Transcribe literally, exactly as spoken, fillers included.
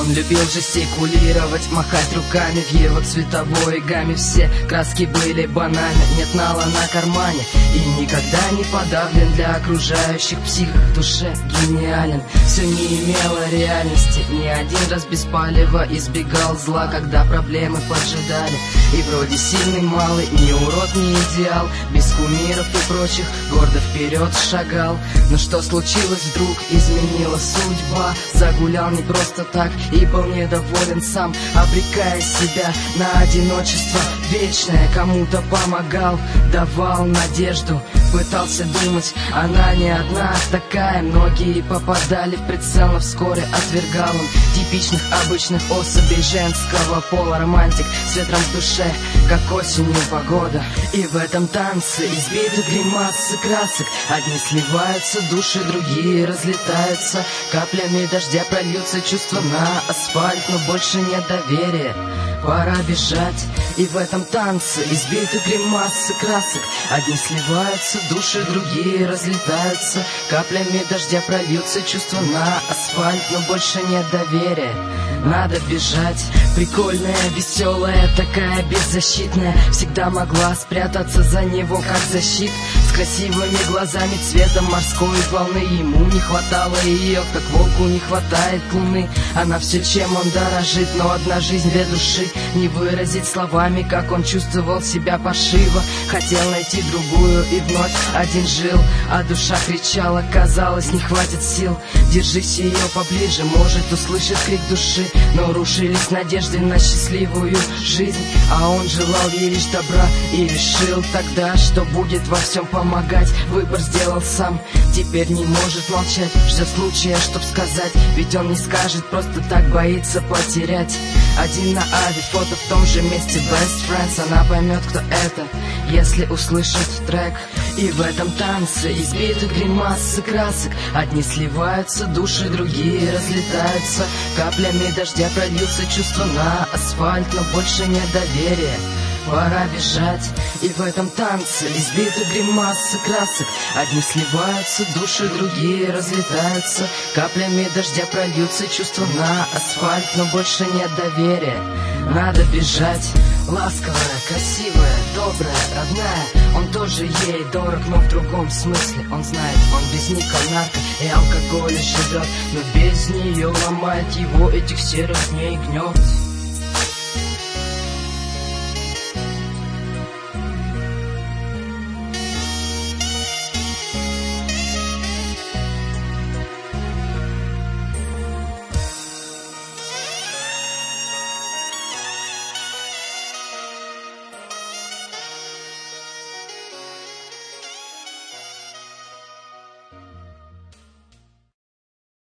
Он любил жестикулировать, махать руками. В его цветовой гамме все краски были банальны. Нет нала на кармане и никогда не подавлен. Для окружающих псих в душе гениален. Все не имело реальности. Ни один раз без палева избегал зла, когда проблемы поджидали. И вроде сильный малый, ни урод, ни идеал. Без кумиров и прочих гордо вперед шагал. Но что случилось вдруг, изменила судьба. Загулял не просто так и был недоволен сам, обрекая себя на одиночество вечное. Кому-то помогал, давал надежду, пытался думать, она не одна такая. Многие попадали в прицел, но вскоре отвергал он типичных обычных особей женского пола. Романтик с ветром в душе, как осенью погода. И в этом танце избиты гримасы красок. Одни сливаются души, другие разлетаются. Каплями дождя прольются чувства на асфальт, но больше нет доверия. Пора бежать, и в этом танце избиты гримасы красок. Одни сливаются души, другие разлетаются. Каплями дождя прольются чувства на асфальт, но больше нет доверия. Надо бежать, прикольная, веселая, такая беззащитная. Всегда могла спрятаться за него, как за щит. С красивыми глазами цветом морской волны. Ему не хватало ее, как волку не хватает луны. Она все, чем он дорожит, но одна жизнь, две души. Не выразить словами, как он чувствовал себя паршиво. Хотел найти другую и вновь один жил. А душа кричала, казалось, не хватит сил. Держись ее поближе, может услышит крик души. Но рушились надежды на счастливую жизнь. А он желал ей лишь добра и решил тогда, что будет во всем помогать. Выбор сделал сам, теперь не может молчать. Ждет случая, чтоб сказать, ведь он не скажет, просто так боится потерять. Один на ави, фото в том же месте, best friends. Она поймет, кто это, если услышит трек. И в этом танце избиты гримасы красок. Одни сливаются души, другие разлетаются. Каплями дождя прольются чувства на асфальт, но больше нет доверия. Пора бежать, и в этом танце избиты гримасы красок. Одни сливаются души, другие разлетаются. Каплями дождя прольются чувства на асфальт, но больше нет доверия. Надо бежать. Ласковая, красивая, добрая, родная. Он тоже ей дорог, но в другом смысле. Он знает, он без ника, нарко и алкоголя живет, но без нее ломает его этих серых дней гнет.